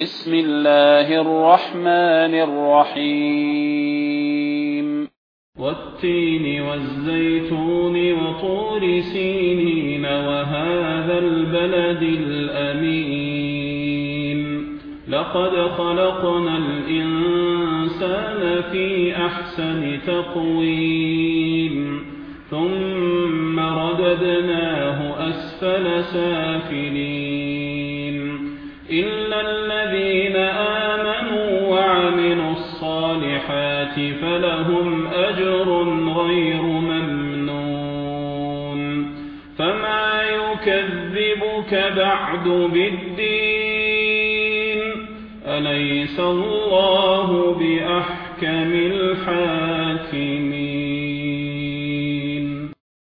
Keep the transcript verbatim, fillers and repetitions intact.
بسم الله الرحمن الرحيم والتين والزيتون وطور سينين وهذا البلد الأمين لقد خلقنا الإنسان في أحسن تقويم ثم رددناه أسفل سافلين إلا الذين آمنوا وعملوا الصالحات فلهم أجر غير ممنون فما يكذبك بعد بالدين أليس الله بأحكم الحاكمين.